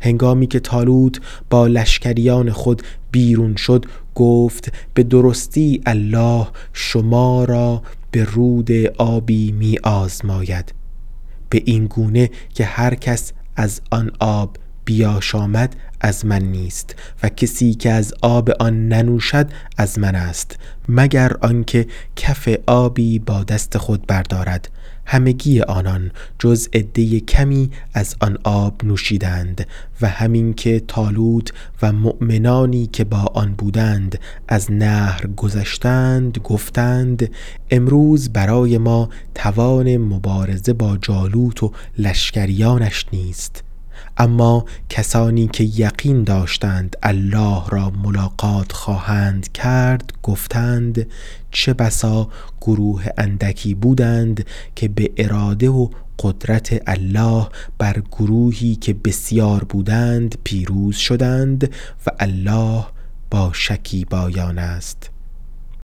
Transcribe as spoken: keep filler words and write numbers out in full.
هنگامی که طالوت با لشکریان خود بیرون شد گفت به درستی الله شما را به رود آبی می آزماید، به این گونه که هر کس از آن آب بیاشامد از من نیست و کسی که از آب آن ننوشد از من است، مگر آنکه کف آبی با دست خود بردارد. همگی آنان جز عده کمی از آن آب نوشیدند و همین که طالوت و مؤمنانی که با آن بودند از نهر گذشتند گفتند امروز برای ما توان مبارزه با جالوت و لشکریانش نیست. اما کسانی که یقین داشتند الله را ملاقات خواهند کرد گفتند چه بسا گروه اندکی بودند که به اراده و قدرت الله بر گروهی که بسیار بودند پیروز شدند و الله با شکیبایان است.